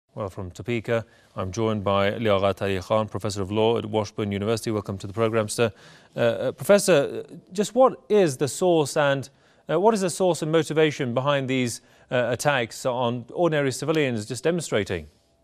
Well, from Topeka, I'm joined by Liaquat Ali Khan, Professor of Law at Washburn University. Welcome to the programme, sir. Professor, just what is the source and motivation behind these attacks on ordinary civilians just demonstrating?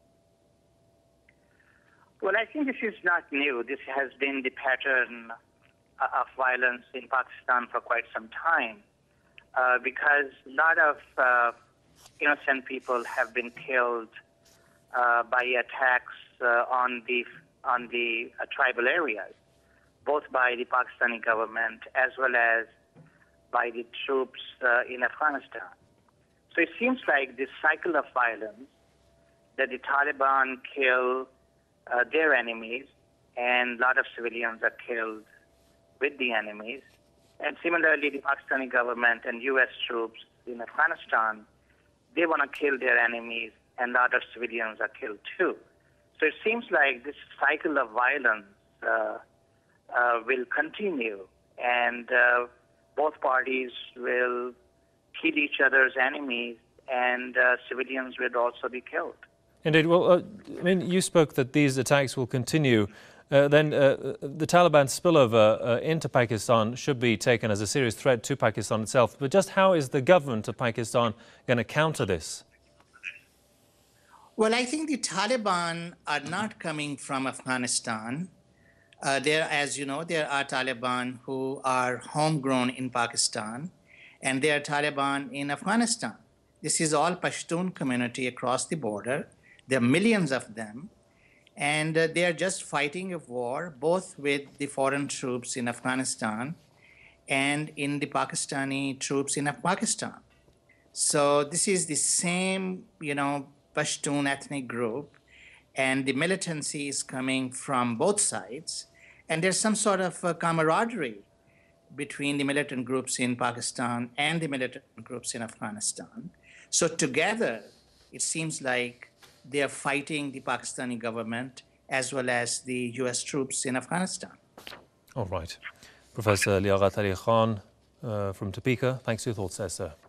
Well, I think this is not new. This has been the pattern of violence in Pakistan for quite some time because a lot of innocent people have been killed by attacks on the tribal areas, both by the Pakistani government as well as by the troops in Afghanistan. So it seems like this cycle of violence that the Taliban kill their enemies and a lot of civilians are killed with the enemies. And similarly, the Pakistani government and U.S. troops in Afghanistan, they want to kill their enemies and a lot of civilians are killed too. So it seems like this cycle of violence will continue, and both parties will kill each other's enemies, and civilians will also be killed. Indeed. Well, you spoke that these attacks will continue. Then the Taliban spillover into Pakistan should be taken as a serious threat to Pakistan itself. But just how is the government of Pakistan going to counter this? Well, I think the Taliban are not coming from Afghanistan. As you know, there are Taliban who are homegrown in Pakistan, and there are Taliban in Afghanistan. This is all Pashtun community across the border. There are millions of them, and they are just fighting a war, both with the foreign troops in Afghanistan and in the Pakistani troops in Pakistan. So this is the same, Pashtun ethnic group, and the militancy is coming from both sides, and there's some sort of camaraderie between the militant groups in Pakistan and the militant groups in Afghanistan. So together, it seems like they are fighting the Pakistani government as well as the U.S. troops in Afghanistan. All right. Professor Liaquat Ali Khan from Topeka, thanks for your thoughts there, sir.